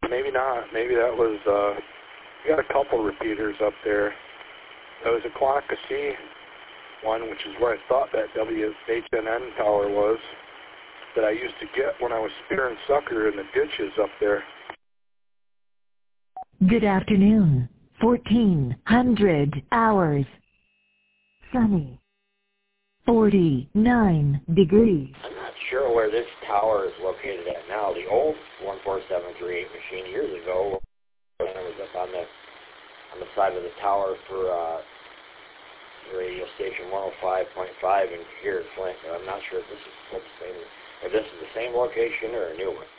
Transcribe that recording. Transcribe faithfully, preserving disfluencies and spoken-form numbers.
maybe not. Maybe that was, uh, we got a couple repeaters up there. There was a Quackasee one, which is where I thought that W H N N tower was, that I used to get when I was spearing sucker in the ditches up there. Good afternoon. fourteen hundred hours. Sunny. forty-nine degrees. I'm not sure where this tower is located at now. The old one four seven three eight machine years ago, when it was up on the on the side of the tower for uh, radio station one oh five point five in here at Flint. I'm not sure if this is the same, if this is the same location or a new one.